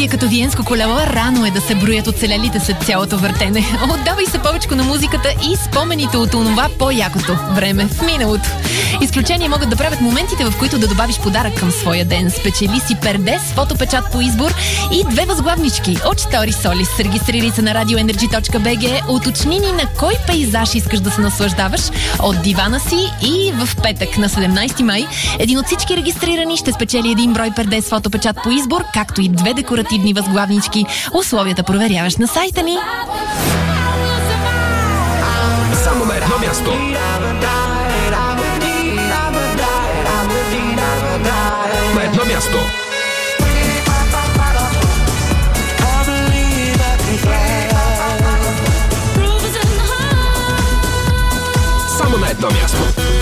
е като виенско колело, рано е да се броят оцелелите след цялото въртене. Отдавай се повече на музиката и спомените от онова по-якото време в миналото. Изключение могат да правят моментите, в които да добавиш подарък към своя ден. Спечели си перде с фотопечат по избор и 2 възглавнички от Story Solis. Регистрирай се на radioenergy.bg, уточни ни на кой пейзаж искаш да се наслаждаваш от дивана си и в петък на 17 май един от всички регистрирани ще спечели 1 брой перде с фотопечат по избор, както и 2 декоративни възглавнички. Условията проверяваш на сайта ни. Само на едно място. На едно място. Само на едно място.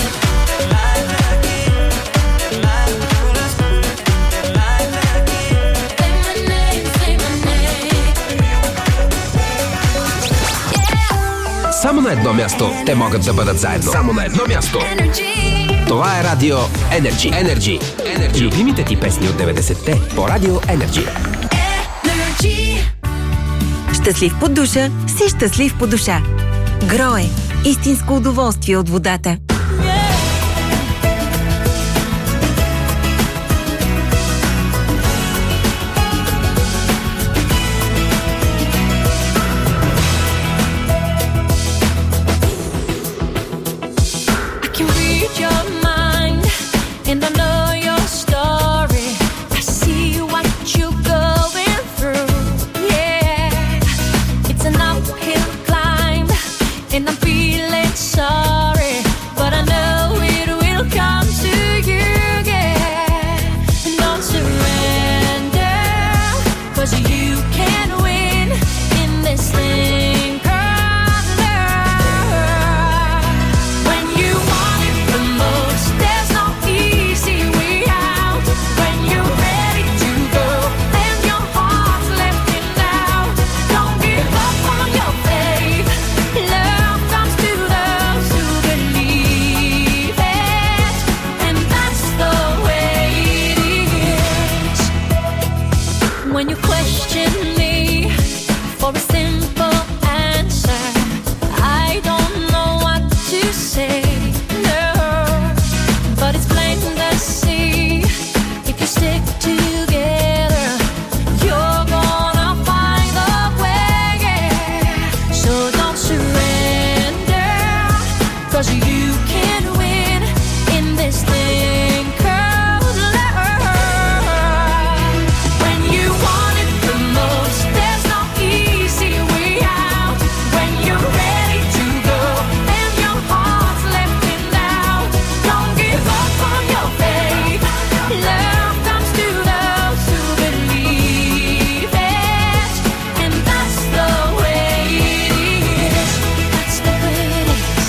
Само на едно място те могат да бъдат заедно. Само на едно място. Това е Радио Energy. Любимите ти песни от 90-те по Радио Energy. Щастлив под душа си щастлив по душа. Грое. Истинско удоволствие от водата. And I'm feeling sorry, but I know it will come to you again. And don't surrender, 'cause you can win in this thing called love. When you want it the most, there's no easy way out. When you're ready to go and your heart's lifting now, don't give up on your faith. Love comes to those who believe it, and that's the way it is. When you question me for a simple answer, I don't know what to say, no, but it's plain to see, if you stick together, you're gonna find the way, so don't surrender, 'cause you can win in this thing called love. When you want it the most, there's no easy way out. When you're ready to go and your heart's lifting out, don't give up on your faith. Love comes to those who believe it, and that's the way it is. That's the way it is.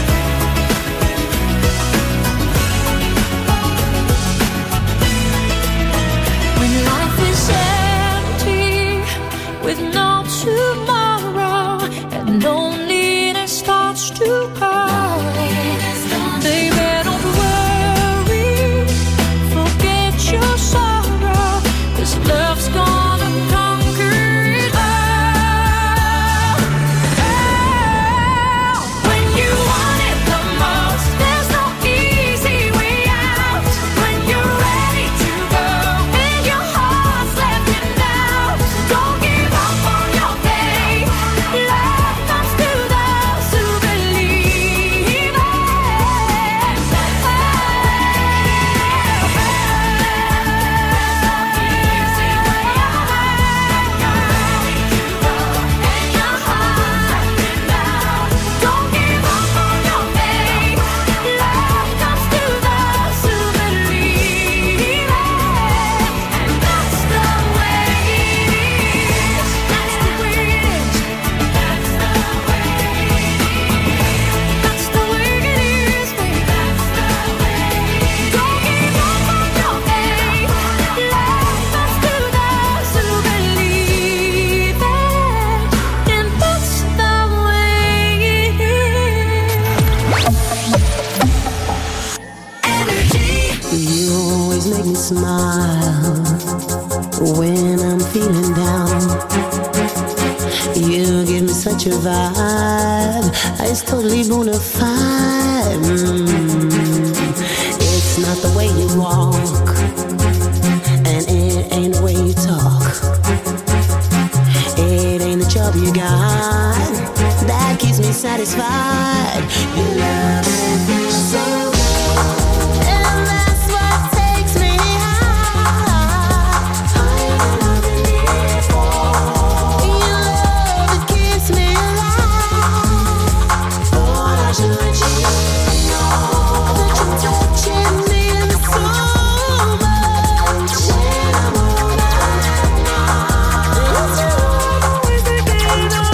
When life is empty with no tomorrow and loneliness starts to call, baby, don't worry, forget your sorrow, 'cause love's gonna conquer it all. When you want it the most, there's no easy way out. When you're ready to go and your heart's lifting out, don't give up on your faith. Love comes to those who believe it. Don't give up on your faith. Love comes to those who believe it, and that's the way it is. That's the way it is. That's the way it is. That's the way it is, baby. That's the way it is. Don't give up on your faith. Love comes to those who believe it, and that's the way it is. You always make me smile when I'm feeling got your vibe. It's totally bona fide. It's not the way you walk, and it ain't the way you talk. It ain't the job you got that keeps me satisfied. You love me so good, and that's what takes me high. Higher than before. Your love, it keeps me alive. Lord, I should let you know that you're touching me so much. When I'm all out, it's always thinking of.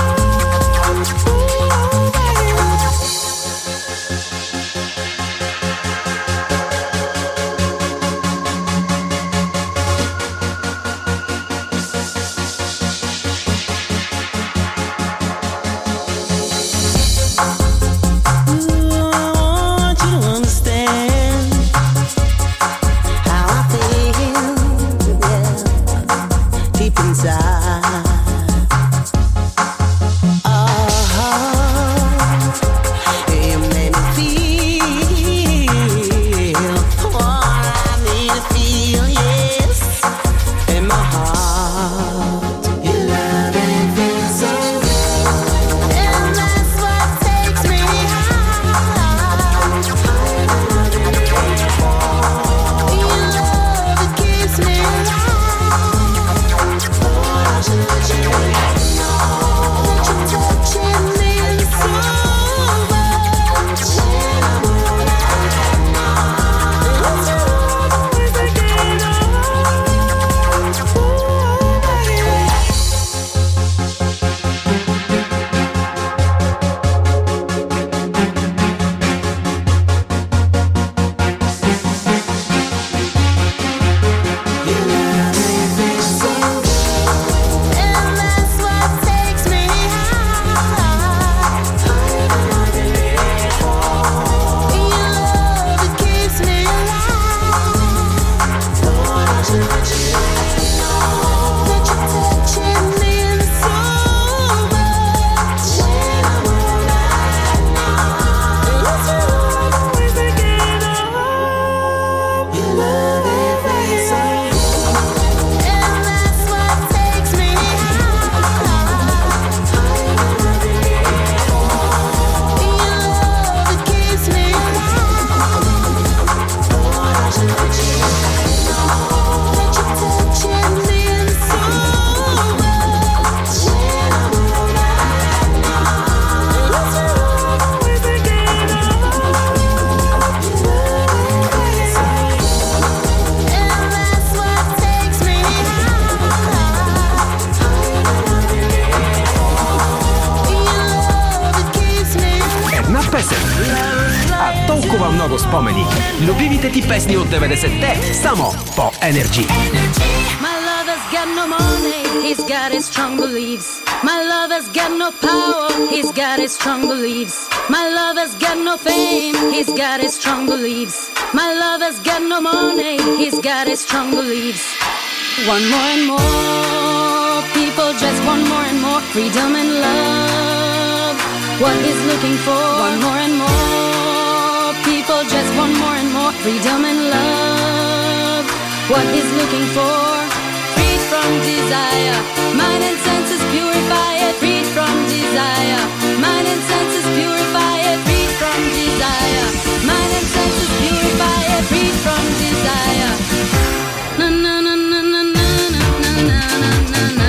много спомени. Любимите ти песни от 90-те само по Energy. My lover's got no money, he's got his strong beliefs. My lover's got no power, he's got his strong beliefs. My lover's got no fame, he's got his strong beliefs. My lover's got no money, he's got his strong beliefs. Want more and more, people just want more and more freedom and love. What he's looking for, want more and more, people just want more and more freedom and love. What he's looking for, freed from desire, mind and senses purify it, freed from desire, mind and senses purify it, freed from desire, mind and senses purify it, freed from desire. Na na na na na na na na na na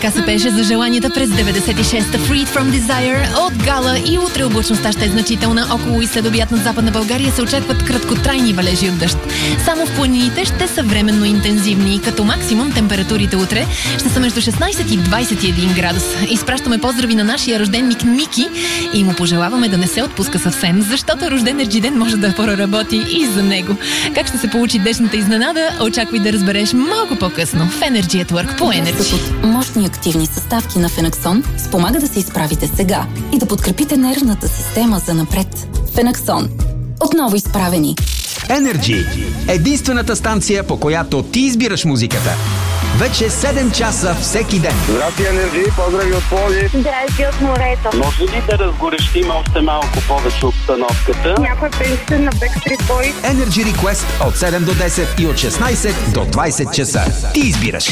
Така се пеше за желанията през 96-та. Freed from Desire от Гала. И утре облачността ще е значителна. Около и следобед на Западна България се очакват краткотрайни валежи от дъжд. Само в планините ще са временно интензивни. Като максимум температурите утре ще са между 16 и 21 градус. Изпращаме поздрави на нашия рожденник Мики и му пожелаваме да не се отпуска съвсем, защото рожден Енерджи-ден може да проработи и за него. Как ще се получи днешната изненада? Очаквай да разбереш малко по-късно в Energy at Work по Energy. Мощни активни съставки на Фенаксон спомага да се изправите сега и да подкрепите нервната система за напред. Фенаксон. Отново изправени. Energy. Единствената станция, по която ти избираш музиката. Вече 7 часа всеки ден. Здрасти, Енерджи, поздрави от Пловдив. Здрасти от морето. Може ли да разгорещим още малко повече обстановката? Някоя песен на Backstreet Boys. Energy Request от 7 до 10 и от 16 до 20 часа. Ти избираш.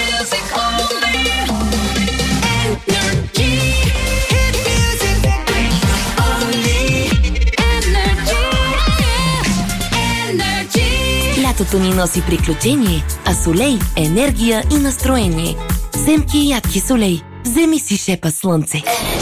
Лятото ни носи приключение, а Солей – енергия и настроение. Семки и ядки Солей. Вземи си шепа слънце.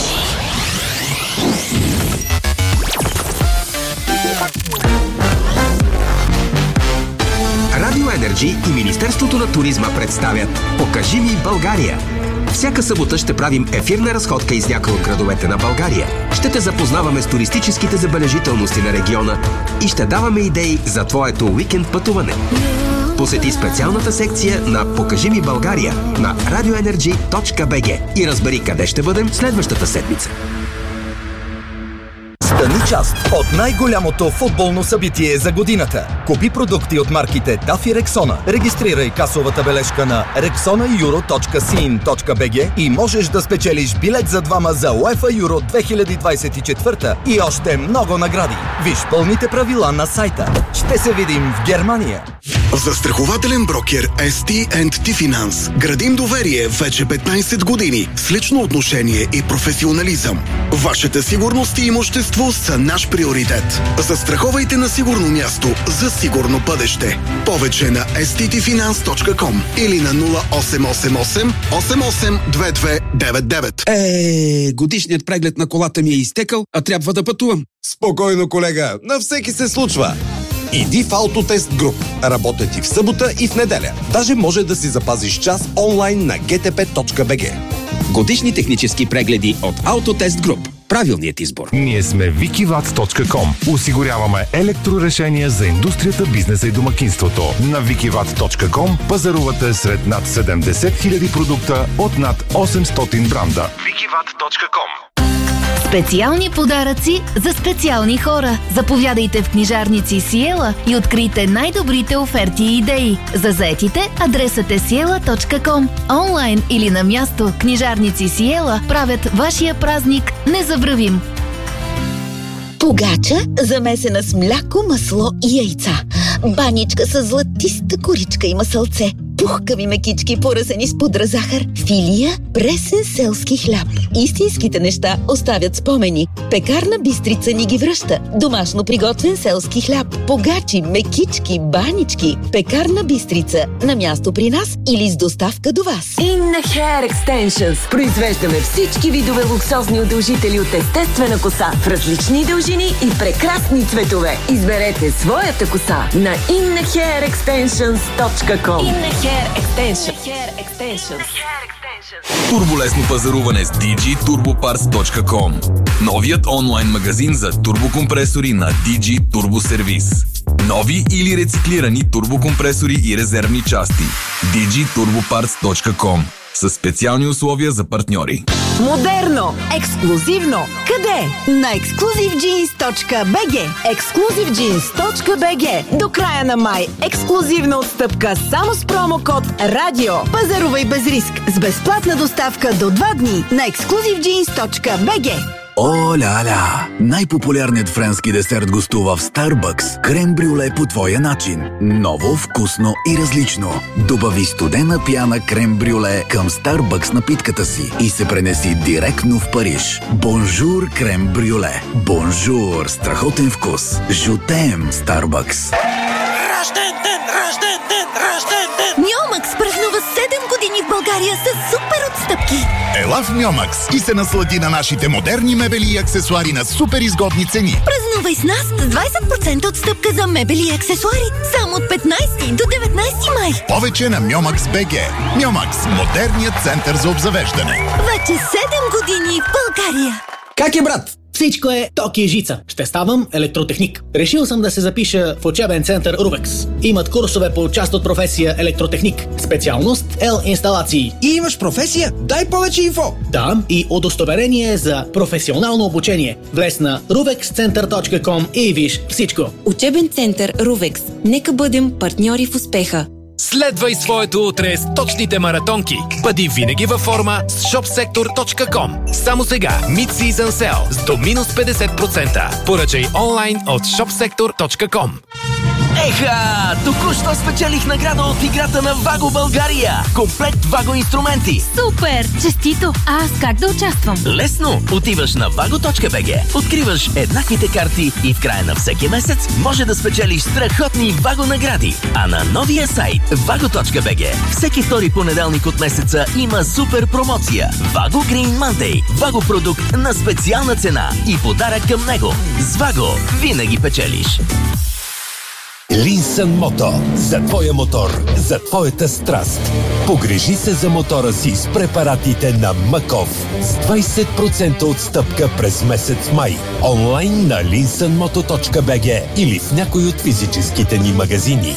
Радио Енерджи и Министерството на туризма представят "Покажи ми България". Всяка събота ще правим ефирна разходка из някои от градовете на България. Ще те запознаваме с туристическите забележителности на региона и ще даваме идеи за твоето уикенд пътуване. Посети специалната секция на "Покажи ми България" на radioenergy.bg и разбери къде ще бъдем следващата седмица. Стани част от най-голямото футболно събитие за годината. Купи продукти от марките DAF и Rexona. Регистрирай касовата бележка на rexonaeuro.sin.bg и можеш да спечелиш билет за двама за UEFA Euro 2024 и още много награди. Виж пълните правила на сайта. Ще се видим в Германия. Застрахователен брокер ST&T Finance. Градим доверие вече 15 години с лично отношение и професионализъм. Вашата сигурност и имущество са наш приоритет. Застраховайте на сигурно място за сигурно бъдеще. Повече на sttfinance.com или на 0888 882299. Годишният преглед на колата ми е изтекал, а трябва да пътувам. Спокойно, колега, на всеки се случва. Иди в Автотест Груп. Работят и в събота и в неделя. Даже може да си запазиш час онлайн на gtp.bg. Годишни технически прегледи от Autotest Group. Правилният избор. Ние сме wikiwatt.com. Осигуряваме електрорешения за индустрията, бизнеса и домакинството. На wikiwatt.com пазарувате сред над 70 000 продукта от над 800 бранда. wikiwatt.com. Специални подаръци за специални хора. Заповядайте в книжарници Сиела и открийте най-добрите оферти и идеи. За заетите адресът е siela.com. Онлайн или на място, книжарници Сиела правят вашия празник незабравим. Погача, замесена с мляко, масло и яйца. Баничка с златиста коричка и масълце. Пухкави мекички, поръсени с пудра захар. Филия, пресен селски хляб. Истинските неща оставят спомени. Пекарна Бистрица ни ги връща. Домашно приготвен селски хляб. Погачи, мекички, банички. Пекарна Бистрица. На място при нас или с доставка до вас. In Hair Extensions. Произвеждаме всички видове луксозни удължители от естествена коса в различни дължини и прекрасни цветове. Изберете своята коса на inhairextensions.com. Турболесно пазаруване с DigiTurboParts.com. Новият онлайн магазин за турбокомпресори на DG Turbo Service. Нови или рециклирани турбокомпресори и резервни части. DigiTurboParts.com. Със специални условия за партньори. Модерно, ексклузивно. Къде? На exclusivejeans.bg. exclusivejeans.bg. До края на май ексклузивна отстъпка само с промокод РАДИО. Пазарувай без риск с безплатна доставка до 2 дни на exclusivejeans.bg. О-ля-ля! Най-популярният френски десерт гостува в Starbucks. Крем брюле по твоя начин. Ново, вкусно и различно. Добави студена пяна крем брюле към Starbucks напитката си и се пренеси директно в Париж. Бонжур крем брюле. Бонжур, страхотен вкус. Жутем Starbucks. Рожден ден! Мьомакс празнува 7 години в България с супер отстъпки. Ела в Мьомакс и се наслади на нашите модерни мебели и аксесуари на супер изгодни цени. Празнувай с нас с 20% отстъпка за мебели и аксесуари само от 15 до 19 май. Повече на Мьомакс БГ. Мьомакс – модерният център за обзавеждане. Вече 7 години в България. Как е, брат? Всичко е токи и жица. Ще ставам електротехник. Решил съм да се запиша в учебен център Рувекс. Имат курсове по част от професия електротехник. Специалност L-инсталации. И имаш професия? Дай повече инфо. Да, и удостоверение за професионално обучение. Влез на ruvexcenter.com и виж всичко. Учебен център Рувекс. Нека бъдем партньори в успеха. Следвай своето утре с точните маратонки. Бъди винаги във форма с shopsector.com. Само сега Mid-Season Sale с до минус 50%. Поръчай онлайн от shopsector.com. Еха! Току-що спечелих награда от играта на Vago България. Комплект Vago инструменти. Супер! Честито! А аз как да участвам? Лесно! Отиваш на vago.bg, откриваш еднаквите карти и в края на всеки месец може да спечелиш страхотни Vago награди. А на новия сайт vago.bg всеки втори понеделник от месеца има супер промоция. Vago Green Monday. Vago продукт на специална цена и подарък към него. С Vago винаги печелиш. Линсън Мото. За твоя мотор, за твоята страст. Погрежи се за мотора си с препаратите на Маков. С 20% отстъпка през месец май. Онлайн на linsonmoto.bg или в някой от физическите ни магазини.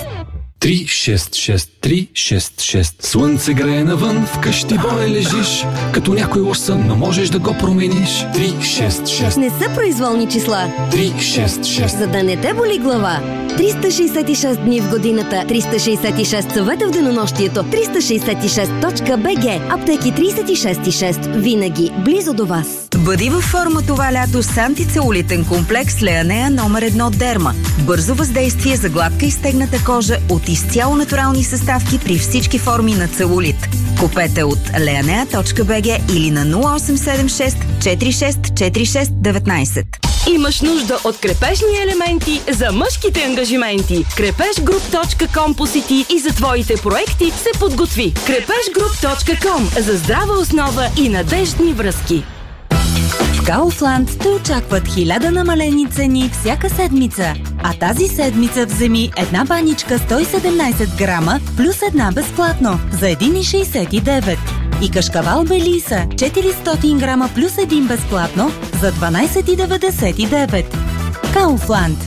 3-6-6-3-6-6. Слънце грее навън, вкъщи боле лежиш. Като някой лош сън, но можеш да го промениш. 3-6-6. Не са произволни числа. 3-6-6. За да не те боли глава. 366 дни в годината, 366 съвета в денонощието, 366.bg. Аптеки 366. Винаги близо до вас. Бъди във форма това лято с антицелулитен комплекс Леанея номер 1 Дерма. Бързо въздействие за гладка и стегната кожа от изцяло натурални съставки при всички форми на целулит. Купете от leanea.bg или на 0876 464619. Имаш нужда от крепежни елементи за мъжките ангажименти. Крепежgroup.com посети и за твоите проекти се подготви. Крепежgroup.com за здрава основа и надеждни връзки. В Kaufland те очакват 1000 намалени цени всяка седмица. А тази седмица вземи една баничка 117 грама плюс една безплатно за 1,69. И кашкавал Белиса 400 грама плюс един безплатно за 12,99. Kaufland.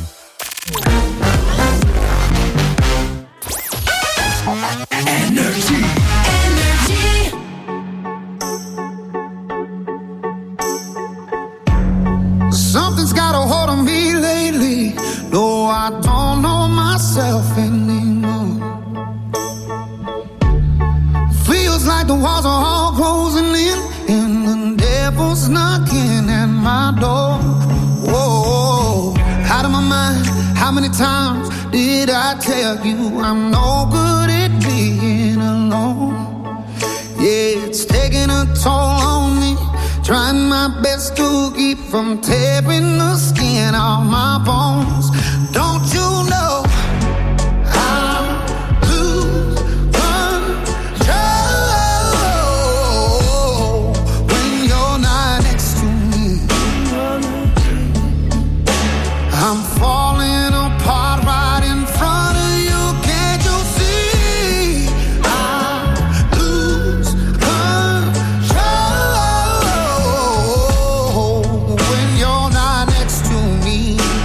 Something's got a hold on me lately. No, I don't know myself anymore. Feels like the walls are all closing in, and the devil's knocking at my door. Whoa, out of my mind. How many times did I tell you I'm no good at being alone? Yeah, it's taking a toll on me. Trying my best to keep from tearing the skin off my bones. Don't you know I lose control when you're not next to me? I'm falling apart right in front of you. Can't you see? I lose control when you're not next to me.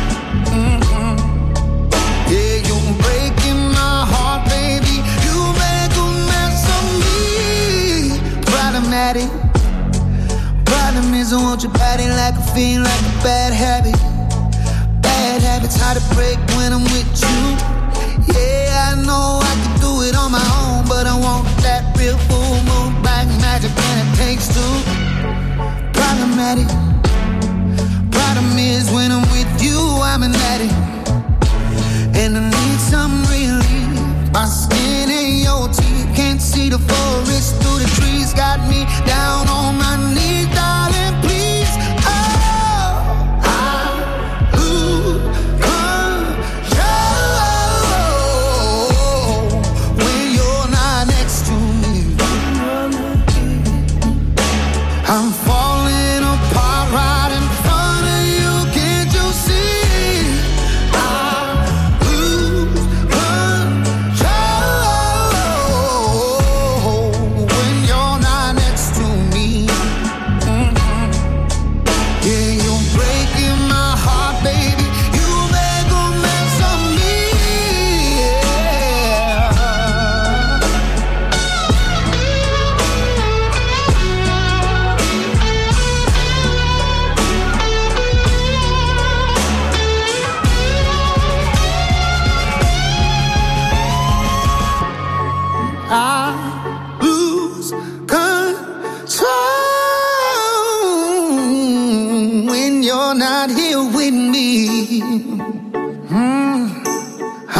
Yeah, you're breaking my heart, baby. You make a mess of me. Problematic. Problem is I want your body like a fiend, like a bad habit. Bad habits hard to break when I'm with you. Yeah, I know I can do it on my own, but I want that real full moon black magic, and it takes two. Problematic. Problem is when I'm with you, I'm an addict, and I need some relief. My skin and your teeth can't see the forest through the trees. Got me down on my knees, darling, please. Oh, I lose control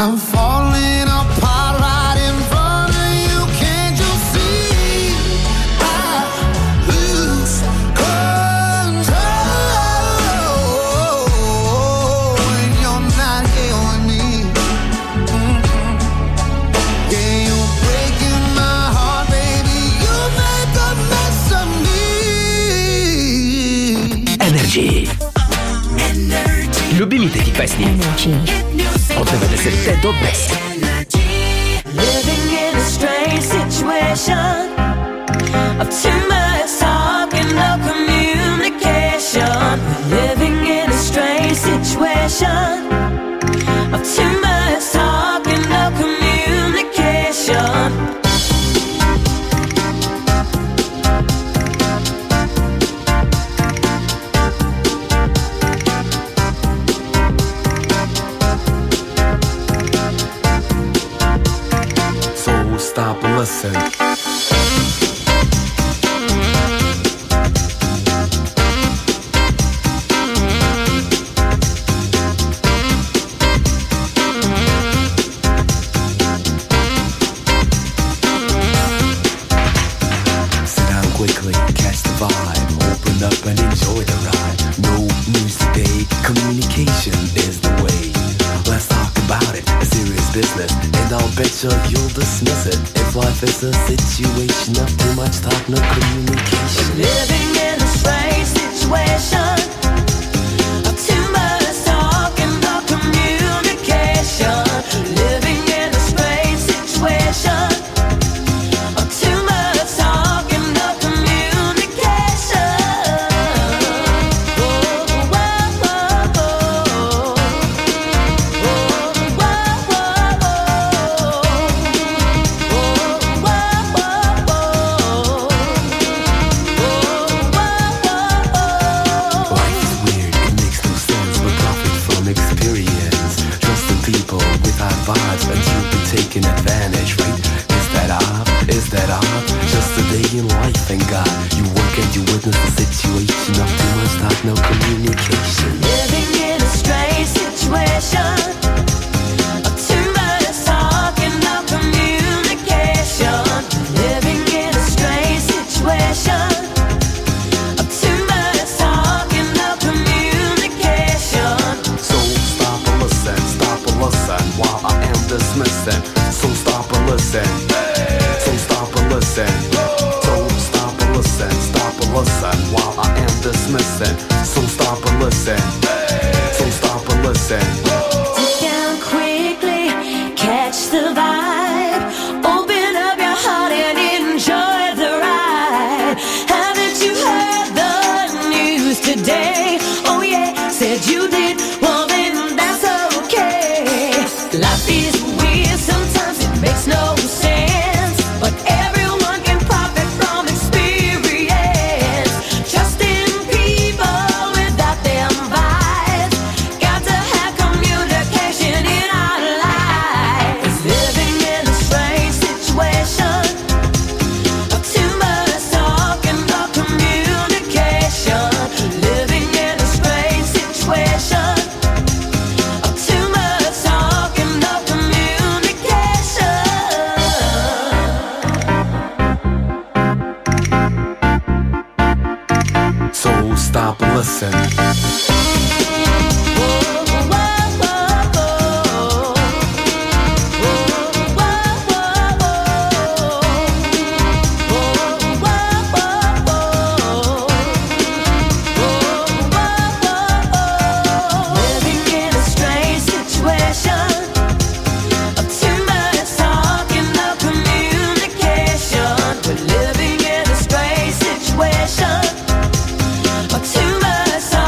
I'm falling apart right in front of you. Can't you see? I lose control when you're not here with me. Yeah, you're breaking my heart, baby. You make a mess of me. Energy. Любимите ти песни от 90-те до днес. Living in a strange situation of too much talk and no communication. Living in a strange situation of too much talk and no communication. Stop and listen. Sit down quickly, catch the vibe, open up and enjoy the ride. No news today, communication is the way. Let's talk about it, a serious business, and I'll bet you'll dismiss it. If life is a situation of too much talk, no communication. Living in a strange situation of too much talk and no communication. Living in a strange situation of too much talk and no communication. Vibes and you'll be taking advantage, right? Is that odd? Just a day in life, thank God. You work and you witness the situation of too much talk, no communication. Living in a strange situation of too much talk and no communication. Living in a strange situation of too much talk and no communication. So stop and listen while I am dismissing. So stop and listen. So stop and listen. So stop and listen while I am dismissing. So stop and listen. So stop and listen. Sit down quickly, catch the vibe. Open up your heart and enjoy the ride. Haven't you heard the news today? Oh yeah, said you did. Well then that's okay. Life is weird, sometimes it makes no sense, but everyone can profit from experience. Trust in people without them vibes. Got to have communication in our lives. Living in a strange situation of too much talk and no communication. Living in a strange situation of too much talk and no communication. So stop and listen. Living in a strange situation of too much talk and no communication. We're living in a strange situation of too much talk.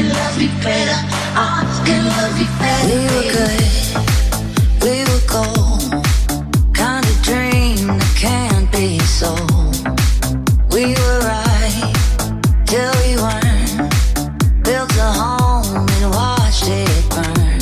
can love me better. I can love you better. We were good, we were gold. Kind of dream that can't be sold. We were right till we weren't. Built a home and watched it burn.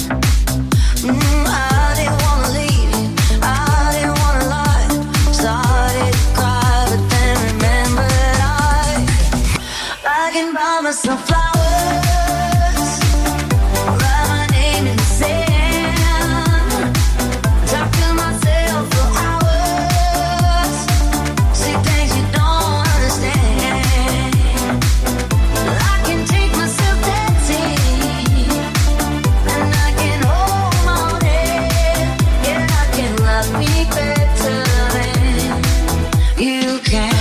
I didn't wanna leave you, I didn't wanna lie. Started to cry, but then remembered I can buy myself flowers, write my name in the sand, talk to myself for hours, see things you don't understand. I can take myself dancing, and I can hold my head. Yeah, I can love me better than you can.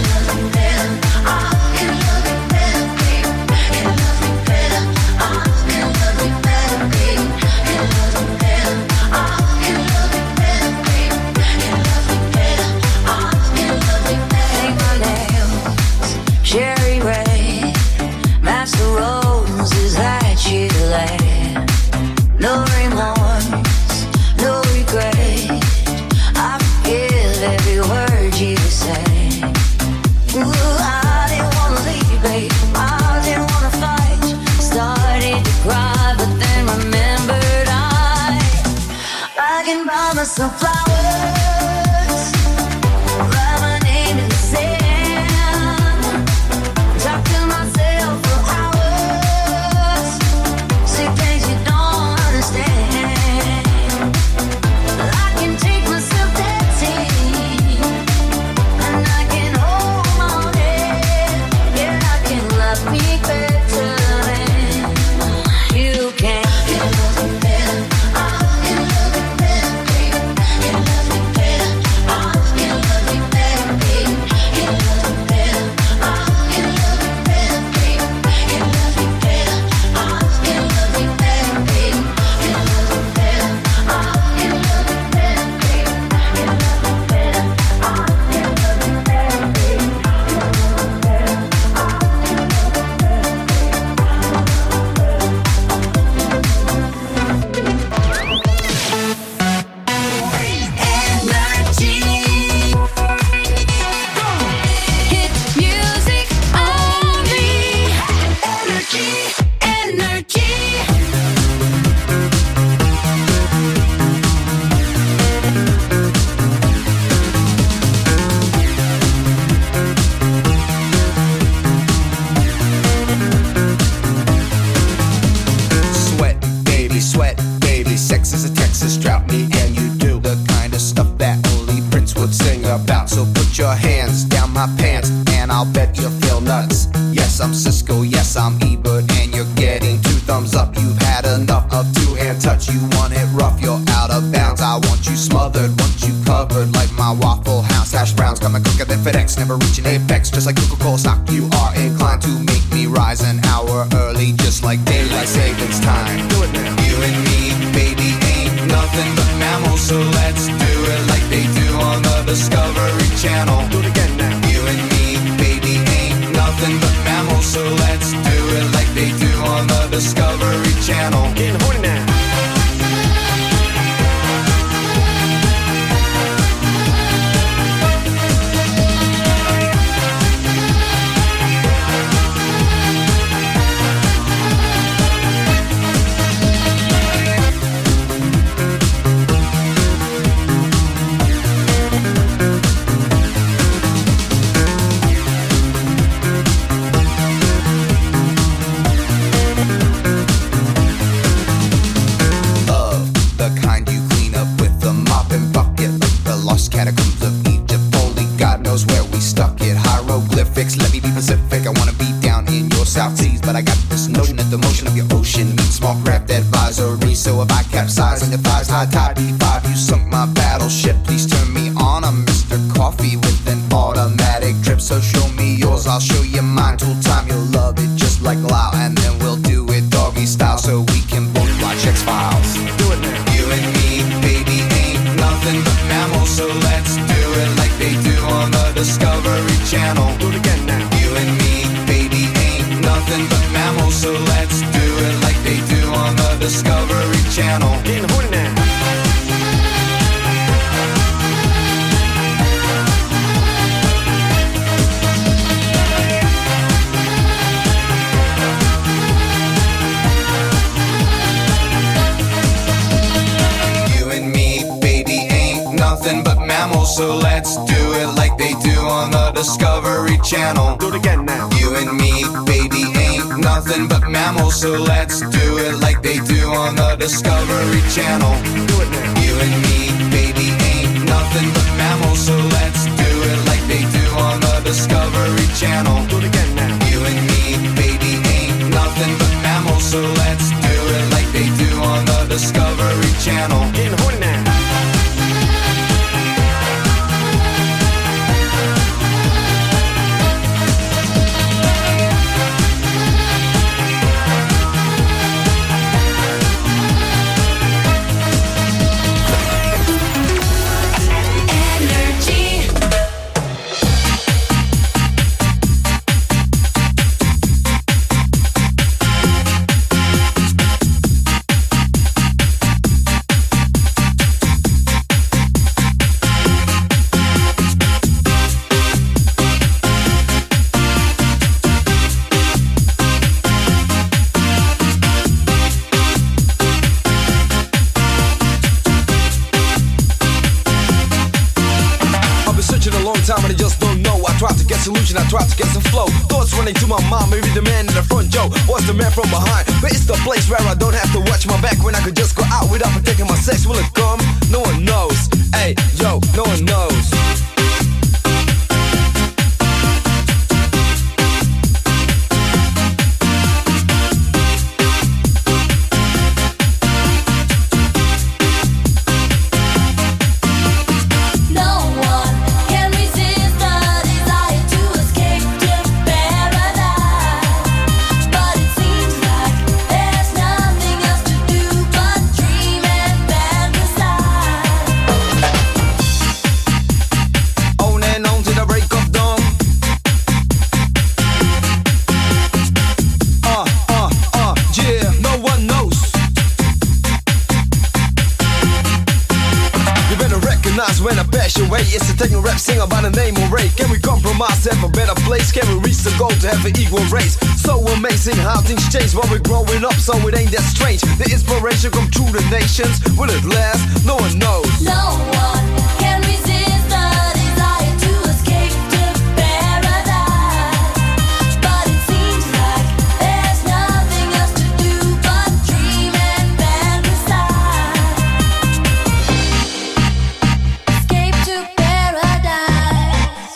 Cherry red, master roses that you lay. No remorse, no regret. I forgive every word you say. Ooh, I didn't wanna leave, babe. I didn't wanna fight. Started to cry, but then remembered I can buy myself flowers, write my name in the sand, talk to myself for hours, see things you don't understand. I can take myself dancing, and I can hold my head. Yeah, I can love me better than you can. Can love me better. I can love me better, baby. Can love me better. I can love me better, baby. Can love me better. I can love me better, baby. Can love me better. I can love me better, baby. Can love me better. I can love me better, baby. Can love me better. I can love me better, baby. Hit music only. Energy. Sweat, baby, sex is a Texas drought. Me and you do the kind of stuff that only Prince would sing about. So put your hands down my pants, and I'll bet you'll feel nuts. Yes, I'm Cisco, yes, I'm Ebert, and you're getting 2 thumbs up. You've had enough of 2-hand touch. You want it rough, you're out of bounds. I want you smothered, want you covered like my Waffle House hash browns. Coming quicker than FedEx, never reaching apex. Just like Coca-Cola stock, you are inclined to make me rise an hour early, just like daylight savings time. Do it now. You and me, baby, ain't nothing but mammals, so let's do it like they do on the Discovery Channel. Do it again now. You and me, baby, ain't nothing but mammals, so let's do it like they do on the Discovery Channel. Getting horny now. Catacombs of Egypt, only God knows where we stuck it. Hieroglyphics, let me be Pacific. I wanna be down in your South Seas, but I got this notion that the motion of your ocean meets small craft advisory. So if I capsize on your thighs, high tide B5, you sunk my battleship. Please turn me on. I'm Mr. Coffee with an automatic drip. So show me yours, I'll show you mine. Tool time, you'll love it just like Lao, and then we'll do it doggy style so we can both watch X-Files. Do it now. You and me, baby, ain't nothing but mammals, so let's do it like they do on the Discovery Channel. Do it again now. You and me, baby, ain't nothing but mammals, so let's do Discovery Channel. Getting horny now. Nothing but mammals, so let's do it like they do on the Discovery Channel. Do it again now. You and me, baby, ain't nothing but mammals, so let's do it like they do on the Discovery Channel. Do it now. You and me, baby, ain't nothing but mammals, so let's do it like they do on the Discovery Channel. Do it again now. You and me, baby, ain't nothing but mammals, so let's do it like they do on the Discovery Channel. Getting horny now. Time and I just don't know. I try to get solution, I try to get some flow. Thoughts running to my mind, maybe the man in the front, Joe. What's the man from behind? But it's the place where I don't have to watch my back. When I could just go out without protecting my sex. Will it come? No one knows. Hey, yo, no one knows. When I pass your way, it's a techno rap singer by the name of Ray. Can we compromise, have a better place? Can we reach the goal to have an equal race? So amazing how things change while we're growing up, so it ain't that strange. The inspiration come through the nations. Will it last? No one knows. No one can resist the desire to escape to paradise. But it seems like there's nothing else to do but dream and fantasize. Escape to paradise.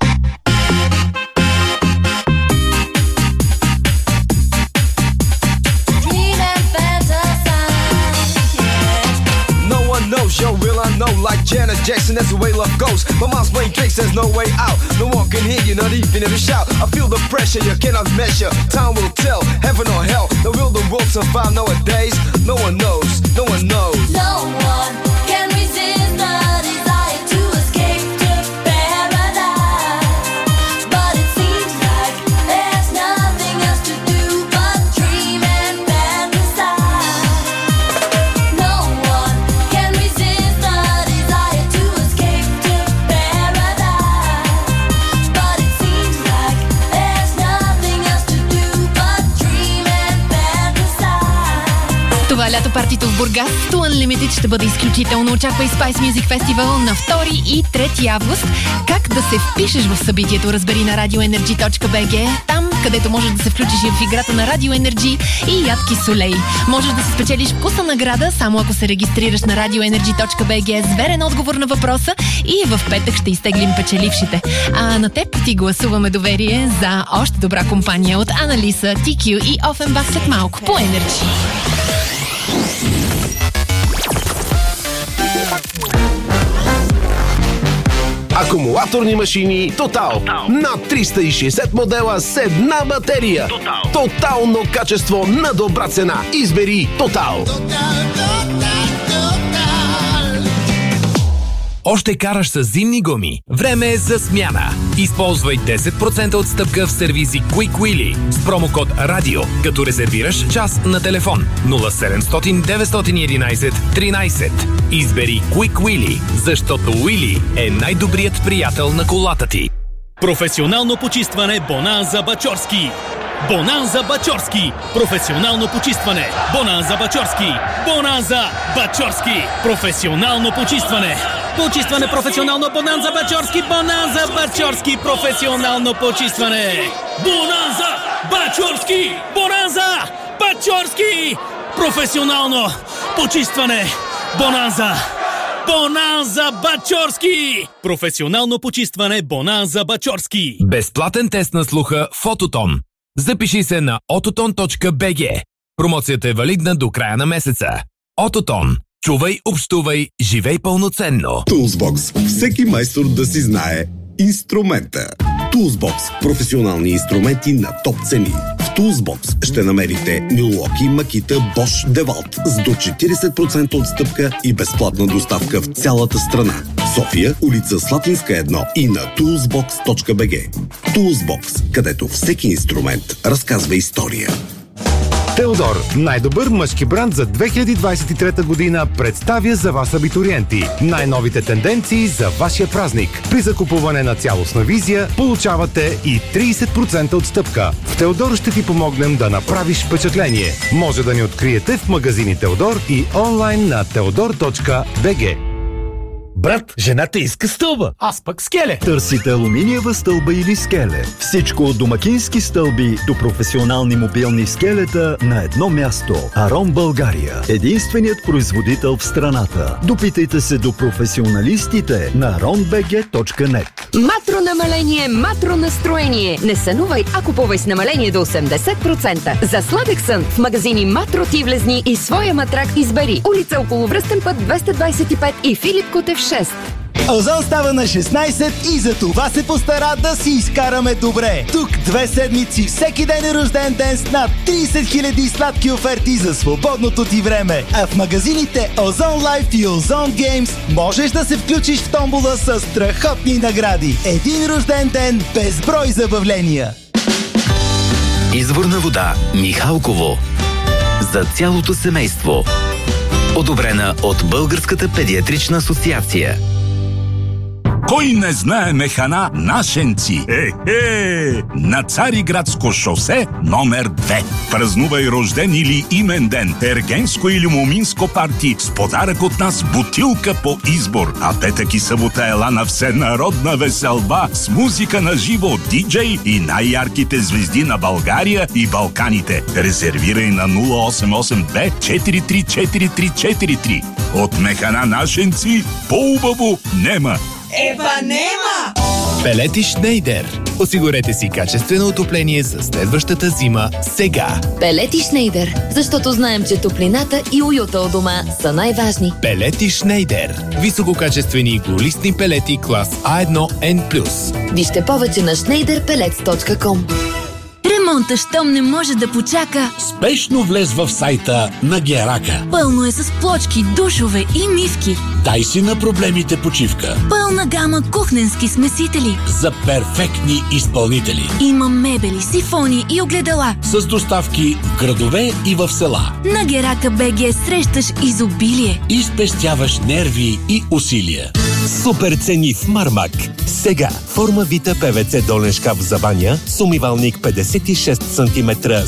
Dream and fantasize. Yeah. No one knows, yo, will I know? Like Janet Jackson, that's the way love goes. My mom's playing tricks, there's no way out. No one can hear you, not even if you shout. I feel the pressure, you cannot measure. Time will tell, heaven or hell. Now will the world survive nowadays? No one knows, no one knows. No one can resist the desire to escape to paradise. But it seems like there's nothing else to do but dream and fantasize. No one can resist the desire to escape to paradise. But it seems like there's nothing else to do but dream and fantasize. Това лято партито в Бургас To Unlimited ще бъде изключително. Очаквай Spice Music Festival на 2 и 3 август. Как да се впишеш в събитието, разбери на radioenergy.bg. Там, където можеш да се включиш и в играта на Radio Energy и ядки Солей. Можеш да си спечелиш вкусна награда, само ако се регистрираш на radioenergy.bg с верен отговор на въпроса и в петък ще изтеглим печелившите. А на теб ти гласуваме доверие за още добра компания от Аналиса, TQ и Офенбах след малко по Energy. Акумулаторни машини Тотал. Над 360 модела с една батерия. Тотално качество на добра цена. Избери Тотал. Още караш с зимни гуми? Време е за смяна. Използвай 10% отстъпка в сервизи Quick Wheelie с промокод RADIO, като резервираш час на телефон 0700 911 13. Избери Quick Wheelie, защото Wheelie е най-добрият приятел на колата ти. Професионално почистване Бонанза Бачорски. Бонанза Бачорски. Професионално почистване Бонанза Бачорски. Бонанза Бачорски. Професионално почистване. Почистване професионално Бонанза Бачорски. Бонанза Бачорски. Професионално почистване. Бонанза Бачорски. Бонанза Бачорски. Професионално почистване. Бонанза. Бонанза Бачорски! Професионално почистване Бонанза Бачорски. Безплатен тест на слуха Фототон. Запиши се на ototon.bg. Промоцията е валидна до края на месеца. Ототон. Чувай, общувай, живей пълноценно. Toolsbox. Всеки майстор да си знае инструмента. Toolsbox. Професионални инструменти на топ цени. В Toolsbox ще намерите Milwaukee, Makita, Bosch, DeWalt с до 40% отстъпка и безплатна доставка в цялата страна. София, улица Слатинска 1 и на toolsbox.bg. Toolsbox, където всеки инструмент разказва история. Теодор, най-добър мъжки бранд за 2023 година, представя за вас абитуриенти най-новите тенденции за вашия празник. При закупуване на цялостна визия получавате и 30% отстъпка. В Теодор ще ти помогнем да направиш впечатление. Може да ни откриете в магазини Теодор и онлайн на teodor.bg. Брат, жената иска стълба. Аз пък скеле. Търсите алуминиева стълба или скеле. Всичко от домакински стълби до професионални мобилни скелета на едно място. Арон България. Единственият производител в страната. Допитайте се до професионалистите на aronbg.net. Матро намаление, матро настроение. Не сънувай, а купувай с намаление до 80%. За сладък сън в магазини Матро ти влезни и своя матрак избери. Улица Околовръстен път 225 и Филип Кутев 6. Озон става на 16 и за това се постара да си изкараме добре. Тук 2 седмици, всеки ден е рожден ден с над 30 000 сладки оферти за свободното ти време. А в магазините Озон Life и Озон Games можеш да се включиш в томбола с страхотни награди. Един рожден ден, безброй забавления. Изворна вода Михалково. За цялото семейство. Одобрена от Българската педиатрична асоциация. Кой не знае механа Нашенци? На Цариградско шосе номер 2. Празнувай рожден или имен ден, ергенско или моминско парти с подарък от нас бутилка по избор. А петък и събота ела на всенародна веселба с музика на живо, диджей и най-ярките звезди на България и Балканите. Резервирай на 088 434343. От механа Нашенци по-убаво нема. Нема! Пелети Шнейдер. Осигурете си качествено отопление за следващата зима сега. Пелети Шнейдер, защото знаем, че топлината и уюта у дома са най-важни. Пелети Шнейдер. Висококачествени иглолистни пелети клас A1N+. Вижте повече на schneiderpellets.com. Ремонтът щом не може да почака. Спешно влез в сайта на Герака. Пълно е с плочки, душове и мивки. Дай си на проблемите почивка. Пълна гама кухненски смесители. За перфектни изпълнители. Има мебели, сифони и огледала. С доставки в градове и в села. На Герака БГ срещаш изобилие. И спестяваш нерви и усилия. Супер цени в Мармак. Сега форма Вита ПВЦ долен шкаф за баня с умивалник 56 см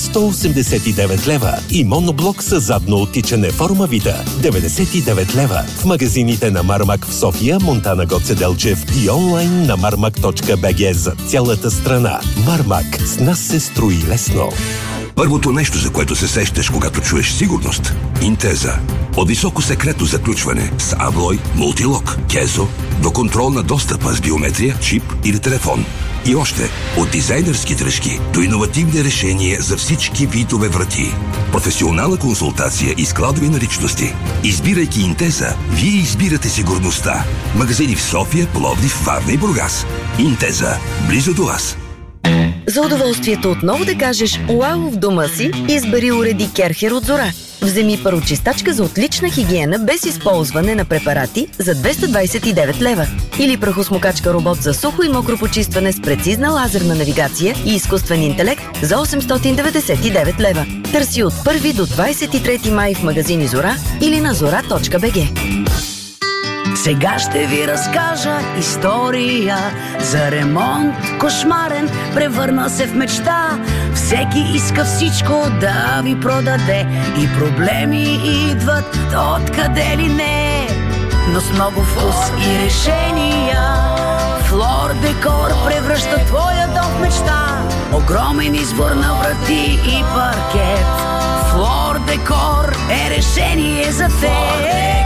189 лева и моноблок с задно оттичане форма Вита 99 лева. В магазините на Мармак в София, Монтана, Гоце Делчев и онлайн на marmak.bg за цялата страна. Мармак, с нас се строи лесно. Първото нещо, за което се сещаш, когато чуеш сигурност – Интеза. От високо секретно заключване с Аблой, мултилок, кезо, до контрол на достъпа с биометрия, чип или телефон. И още, от дизайнерски дръжки до иновативни решения за всички видове врати. Професионална консултация и складови наличности. Избирайки Интеза, вие избирате сигурността. Магазини в София, Пловдив, Варна и Бургас. Интеза. Близо до вас. За удоволствието отново да кажеш «Уау» в дома си, избери уреди Керхер от Зора. Вземи първочистачка за отлична хигиена без използване на препарати за 229 лева. Или прахосмокачка робот за сухо и мокро почистване с прецизна лазерна навигация и изкуствен интелект за 899 лева. Търси от 1 до 23 май в магазини Зора или на zora.bg. Сега ще ви разкажа история за ремонт кошмарен, превърна се в мечта. Всеки иска всичко да ви продаде и проблеми идват откъде ли не. Но с много вкус и решения Флор Декор превръща твоя дом в мечта. Огромен избор на врати и паркет. Флор Декор е решение за теб.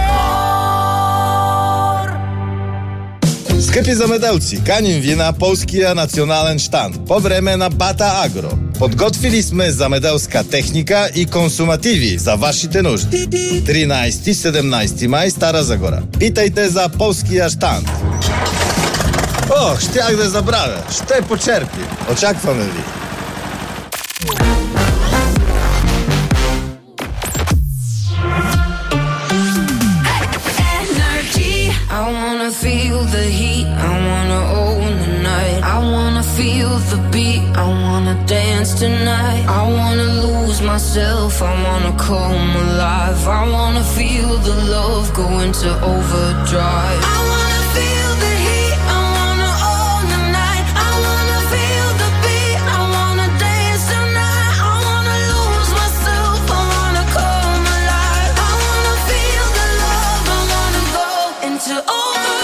Скъпи замеделци, каним ви на полския национален щанд по време на Бата Агро. Подготвили сме замеделска техника и консумативи за вашите нужди. 13-17 май, Стара Загора. Питайте за полския щанд. О, щях да забравя. Ще почерпи. Очакваме ви. I wanna feel the heat, I wanna own the night. I wanna feel the beat, I wanna dance tonight. I wanna lose myself, I wanna come alive. I wanna feel the love go into overdrive. I wanna feel the heat, I wanna own the night. I wanna feel the beat, I wanna dance tonight. I wanna lose myself, I wanna come alive. I wanna feel the love, I wanna go into overdrive.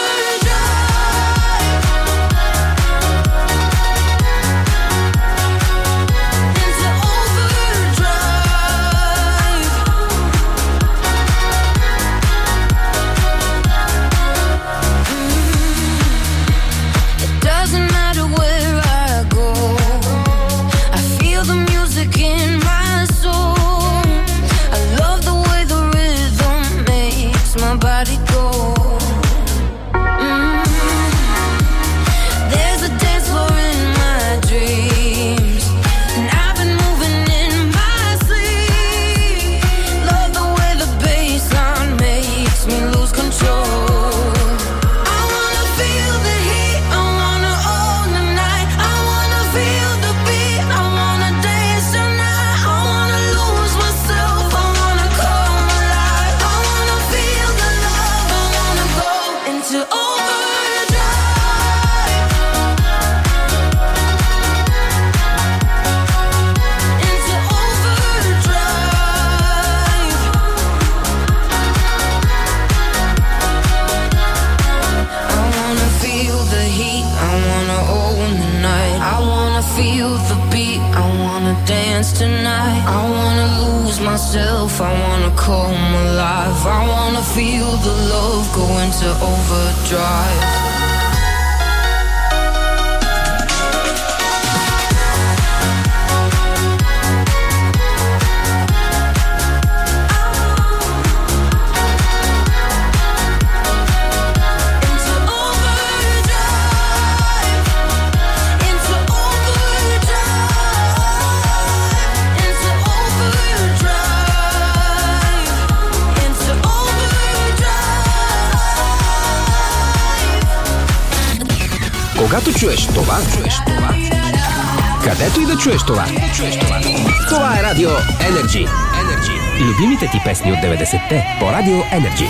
Tonight, I wanna lose myself, I wanna come alive. I wanna feel the love go into overdrive. Когато чуеш това, където и да чуеш това, това е Радио Energy. Любимите ти песни от 90-те по Радио Energy.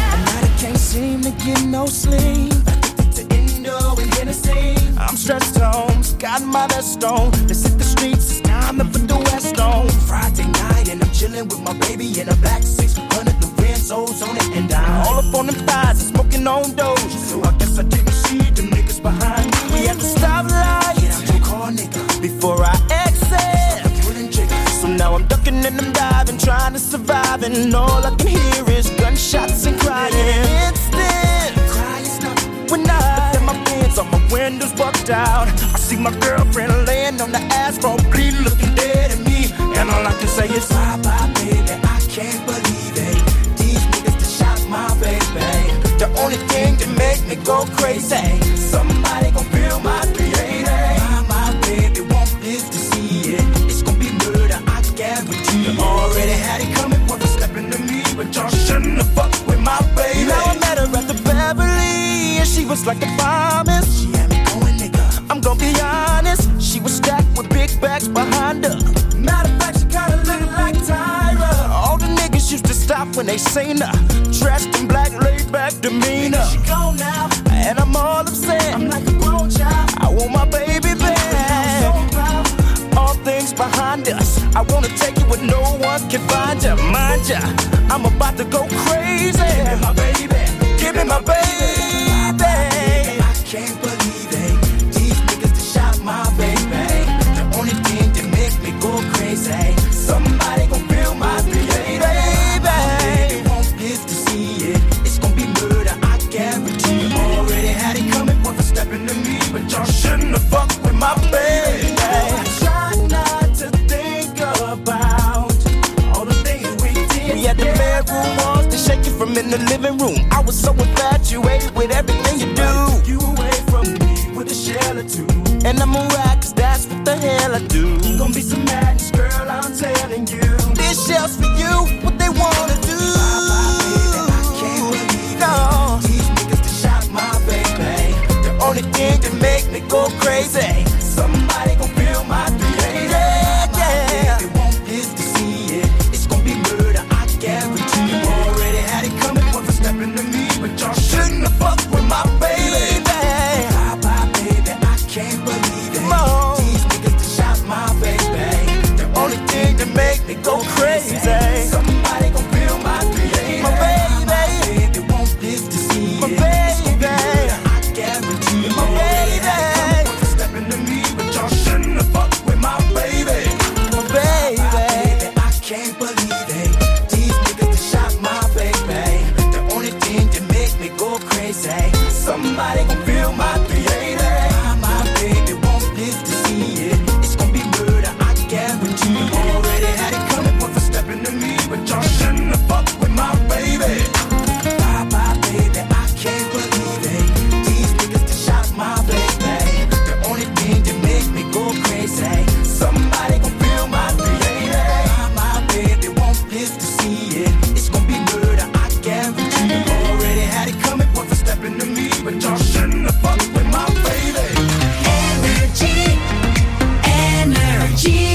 I'm stressed home, got my vest on. Let's hit the streets, it's time to put the West on. Friday night and I'm chilling with my baby in a black 600, the Renzo's on it. And I'm all up on them thighs and smoking on doge. So I guess I didn't see them niggas behind me. We at the stoplight, get out your car, nigga, before I exit. So now I'm ducking and I'm diving, trying to survive. And all I can hear is gunshots and crying. Instant crying stuff when I put my pants on, my windows bucked out. I see my girlfriend laying on the asphalt, bleeding, looking dead at me. And all I can say is bye bye, baby. I can't believe it. These niggas that shot my baby. The only thing that make me go crazy, somebody gon' feel my 380. My baby won't live to see it. It's gon' be murder, I guarantee. You already had it coming for the just like the promise. She had me going, nigga. I'm gonna be honest, she was stacked with big bags behind her. Matter of fact, she kinda looked like Tyra. All the niggas used to stop when they seen her, dressed in black, laid back demeanor. She gone now, and I'm all upset. I'm like a grown child, I want my baby back. So all things behind us, I wanna take you where no one can find ya. Mind ya, I'm about to go crazy. Give me my baby, give me my baby. I can't believe it, these niggas that shot my baby. The only thing that make me go crazy, somebody gon' feel my baby. They won't live to see it, it's gon' be murder, I guarantee. Already had it coming, one for stepping to me, but y'all shouldn't have fucked with my baby. Try not to think about all the things we did. We had the bedroom walls to shake it from in the living room. I was so infatuated with everything you do. You away from me with a shell or two, and I'm a rock, cause that's what the hell I do. Gonna be some madness, girl, I'm telling you. This shell's for you, what they wanna do. I can't believe it, these niggas that shot my baby. The only thing that make me go crazy, somebody gon' feel my baby. Yeah, they won't live to see it, it's gon' be murder, I guarantee. You already had it coming, one for stepping to me, but y'all shouldn't have fucked with my baby. Bye, baby, I can't believe it. These niggas that shot my baby. The only thing that make me go crazy, somebody gon' feel my baby. My baby, they won't live to see it. My baby, I guarantee. My baby, stepping to me, but y'all shouldn't have fucked with my baby. My baby, I can't believe it. These niggas that shot my baby. The only thing that make me go crazy, somebody gon' feel my baby. My baby won't live to see it, it's gon' be murder, I guarantee. Already had it coming, one for stepping to me, but y'all shouldn't have fucked with my baby. Bye, baby, I can't believe it. These niggas that shot my baby. The only thing that make me go crazy, somebody gon' feel my baby. My baby won't live to see it, it's gon' be murder, I guarantee. Already had it coming, one for stepping to me, but y'all shouldn't have fucked with my baby. Energy, energy.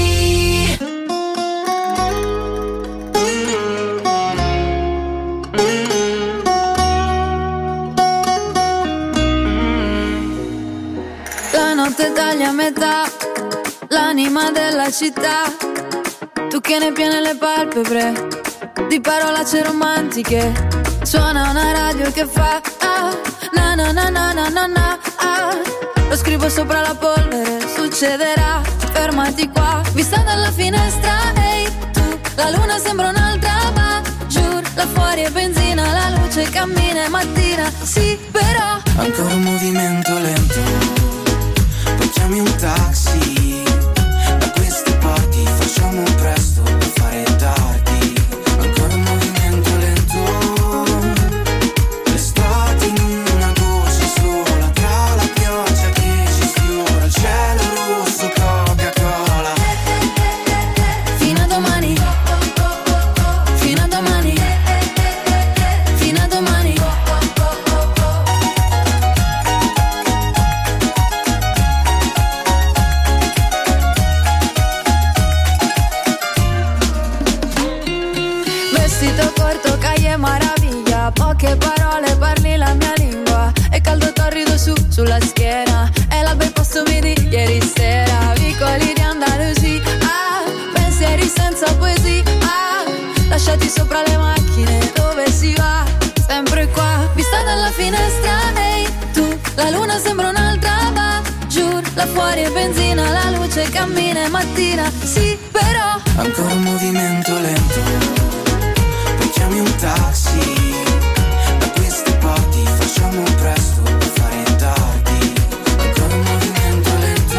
La notte taglia a metà l'anima della città. Tu che ne piene le palpebre di parolacce romantiche. Suona una radio che fa na na na na na na na. Lo scrivo sopra la polvere, succederà, fermati qua. Vista dalla finestra, ehi tu, la luna sembra un'altra, ma giù, là fuori è benzina, la luce cammina, è mattina, sì però. Ancora un movimento lento, poi chiami un taxi. Da queste parti facciamo presto per fare tardi. Ancora un movimento lento, l'estate in una goccia sola, tra la pioggia che ci sfiora, il cielo rosso, Coca-Cola. Fino a domani, fino a domani, fino a domani. Vestito corto, calle maraviglia, poche parole, parli la mia lingua. E caldo torrido sulla schiena, e la bei postumi di ieri sera. Vicoli di Andalusia, pensieri senza poesia, lasciati sopra le macchine, dove si va? Sempre qua, vista dalla finestra, ehi tu, la luna sembra un'altra, va giù, là fuori è benzina, la luce cammina, è mattina, sì però. Ancora un movimento lento, poi chiami un taxi. Da queste parti facciamo presto per fare tardi. Ancora un movimento lento,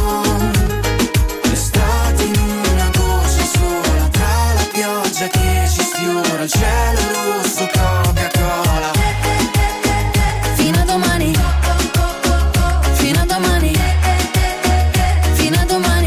l'estate in una goccia sola, tra la pioggia che ci sfiora, il cielo rosso, Coca-Cola. Fino a domani, fino a domani, fino a domani.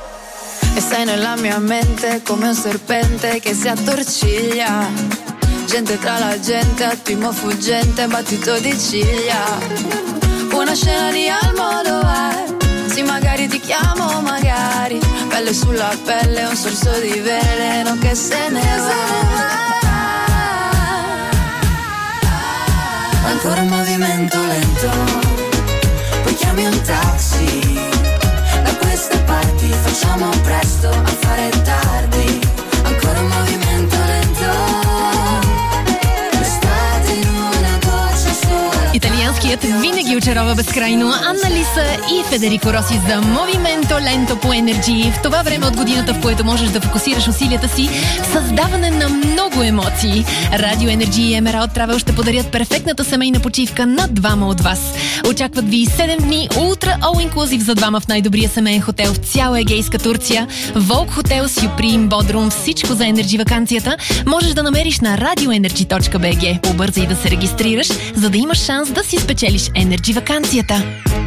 E sei nella mia mente come un serpente che si attorciglia. Gente tra la gente, attimo fuggente, battito di ciglia. Una scena di Almodovar. Sì, magari ti chiamo, magari. Pelle sulla pelle, un sorso di veleno che se ne va. Ancora un movimento lento, poi chiami un taxi. Da queste parti facciamo presto a fare tardi. Ancora un movimento lento, l'estate in una goccia sola. Италианският винаги очарова безкрайно. Анна Лиса и Федерико Роси за Movimento Lento по Energy. В това време от годината, в което можеш да фокусираш усилията си в създаване на много емоции. Радио Energy и Emerald Travel ще подарят перфектната семейна почивка на двама от вас. Очакват ви 7 дни ултра all-inclusive за двама в най-добрия семейен хотел в цяла Егейска Турция. Волк Хотел, Сюприм, Бодрум, всичко за Energy ваканцията можеш да намериш на radioenergy.bg. Побързай да се регистрираш, за да имаш шанс да си спечелиш Energy ваканцията.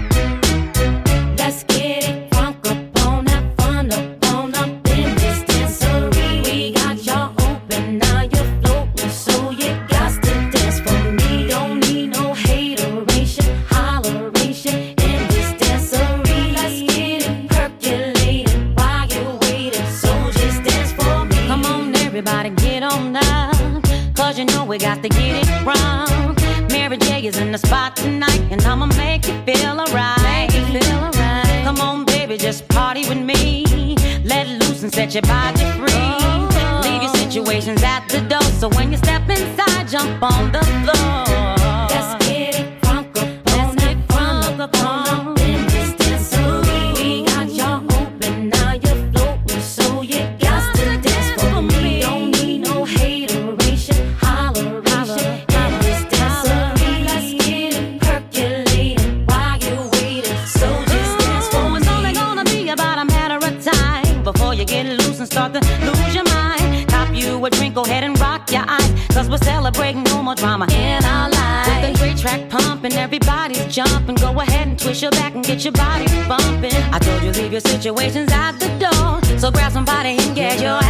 We got to get it wrong. Mary J is in the spot tonight, and I'ma make you feel alright. Come on, baby, just party with me. Let loose and set your body free. Leave your situations at the door, so when you step inside, jump on the floor. Let's get it crunk up, let's get crunk up on in this dancery. We got y'all open, now you're floating, so you got to dance for me. Don't need no hateration. Get loose and start to lose your mind. Cop you a drink, go ahead and rock your eyes, cause we're celebrating no more drama in our lives. With a great track pumping, everybody's jumping. Go ahead and twist your back and get your body bumping. I told you leave your situations at the door, so grab somebody and get your